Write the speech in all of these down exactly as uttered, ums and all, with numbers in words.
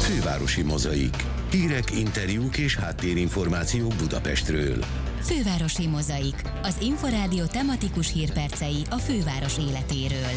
Fővárosi Mozaik. Hírek, interjúk és háttérinformációk Budapestről. Fővárosi Mozaik. Az Inforádió tematikus hírpercei a főváros életéről.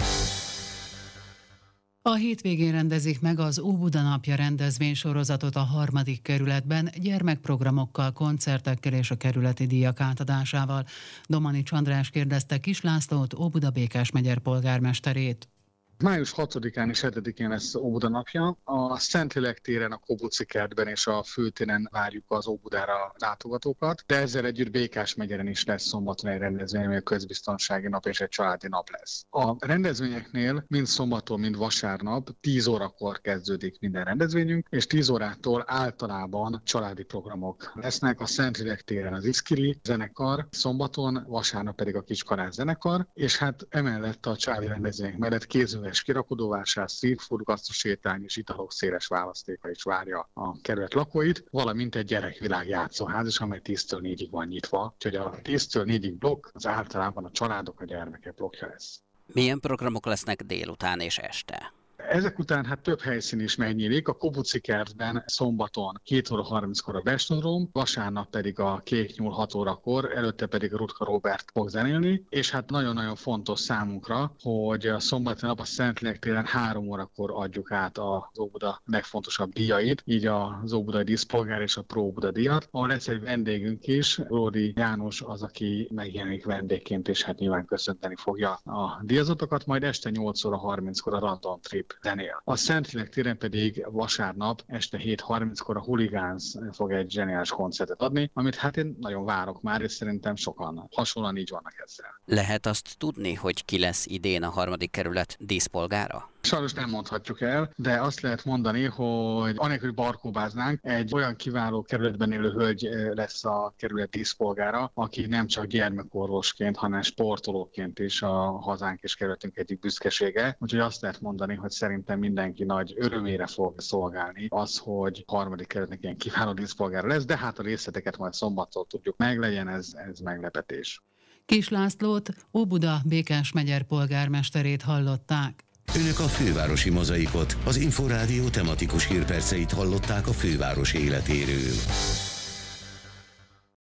A hétvégén rendezik meg az Óbuda napja rendezvénysorozatot a harmadik kerületben gyermekprogramokkal, koncertekkel és a kerületi díjak átadásával. Domanics András kérdezte Kiss Lászlót, Óbuda Békás megyer polgármesterét. május hatodikán és hetedikén lesz Óbuda napja. A Szentlélek téren, a Kobuci kertben és a főtéren várjuk az Óbudára látogatókat, de ezzel együtt Békás megyeren is lesz szombaton egy rendezvény, ami a közbiztonsági nap és egy családi nap lesz. A rendezvényeknél mind szombaton, mind vasárnap tíz órakor kezdődik minden rendezvényünk, és tíz órától általában családi programok lesznek. A Szentlélek téren az Iszkiri zenekar, szombaton, vasárnap pedig a Kicskanász zenekar, és hát emellett a családi rendezvények mellett kézműves kirakodóvásár, street food, gasztrosétány és italok széles választéka is várja a kerület lakóit, valamint egy gyerekvilág játszóház is, amely tíztől négyig van nyitva. Úgyhogy a tíztől négyig blokk az általában a családok, a gyermekek blokkja lesz. Milyen programok lesznek délután és este? Ezek után hát több helyszín is megnyílik. A Kobuci kertben szombaton két óra harminckor a Bestnodrom, vasárnap pedig a Kék Nyúl hat órakor, előtte pedig a Rutka Róbert fog zenélni, és hát nagyon-nagyon fontos számunkra, hogy a szombati nap a Szentlélek téren három órakor adjuk át az Óbuda legfontosabb díjait, így az Óbudai díszpolgár és a Pro Óbuda díjat, ahol lesz egy vendégünk is, Ródi János az, aki megjelenik vendégként, és hát nyilván köszönteni fogja a díjazatokat, majd este nyolc óra harminckor a Random Trip zenél. A Szentlélek téren pedig vasárnap este hét harminckor a Hooligans fog egy zseniális koncertet adni, amit hát én nagyon várok már, és szerintem sokan hasonlóan így vannak ezzel. Lehet azt tudni, hogy ki lesz idén a harmadik kerület díszpolgára? Sajnos nem mondhatjuk el, de azt lehet mondani, hogy anélkül, hogy barkóbáznánk, egy olyan kiváló kerületben élő hölgy lesz a kerület díszpolgára, aki nem csak gyermekorvosként, hanem sportolóként is a hazánk és kerületünk egyik büszkesége. Úgyhogy azt lehet mondani, hogy szerintem mindenki nagy örömére fog szolgálni az, hogy harmadik kerületnek ilyen kiváló díszpolgára lesz, de hát a részleteket majd szombattól tudjuk meg, legyen ez, ez meglepetés. Kiss Lászlót, Óbuda Békás megyer polgármesterét hallották. Önök a Fővárosi Mozaikot, az Inforádió tematikus hírperceit hallották a főváros életéről.